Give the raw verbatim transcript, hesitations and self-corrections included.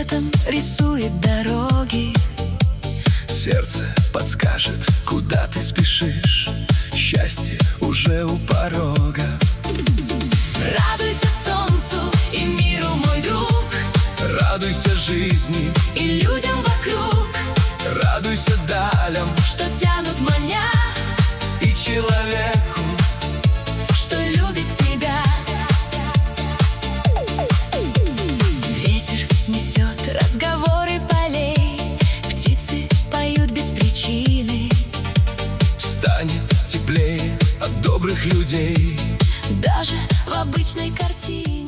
цветом рисует дороги. Сердце подскажет, куда ты спешишь. Счастье уже у порога. Радуйся солнцу и миру, мой друг. Радуйся жизни и людям вокруг. Радуйся далям, что тянут маня, и человеку, что любит тебя. Ветер несет разговоры полей, птицы поют без причины. станет теплее от добрых людей. Даже в обычной картине